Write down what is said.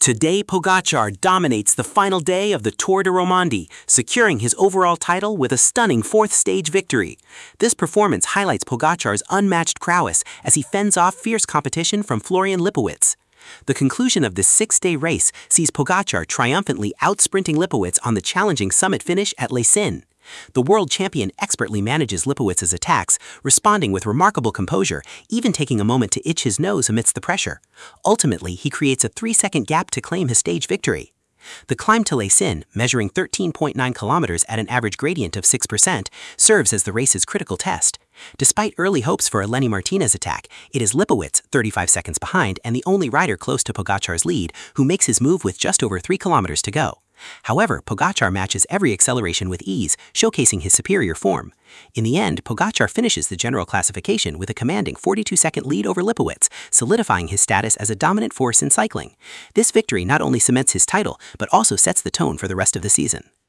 Today, Pogacar dominates the final day of the Tour de Romandie, securing his overall title with a stunning fourth-stage victory. This performance highlights Pogacar's unmatched prowess as he fends off fierce competition from Florian Lipowitz. The conclusion of this six-day race sees Pogacar triumphantly out-sprinting Lipowitz on the challenging summit finish at Les Cygnes. The world champion expertly manages Lipowitz's attacks, responding with remarkable composure, even taking a moment to itch his nose amidst the pressure. Ultimately, he creates a 3-second gap to claim his stage victory. The climb to Les Cygnes, measuring 13.9 kilometers at an average gradient of 6%, serves as the race's critical test. Despite early hopes for a Lenny Martinez attack, it is Lipowitz, 35 seconds behind, and the only rider close to Pogacar's lead, who makes his move with just over 3 kilometers to go. However, Pogacar matches every acceleration with ease, showcasing his superior form. In the end, Pogacar finishes the general classification with a commanding 42-second lead over Lipowitz, solidifying his status as a dominant force in cycling. This victory not only cements his title, but also sets the tone for the rest of the season.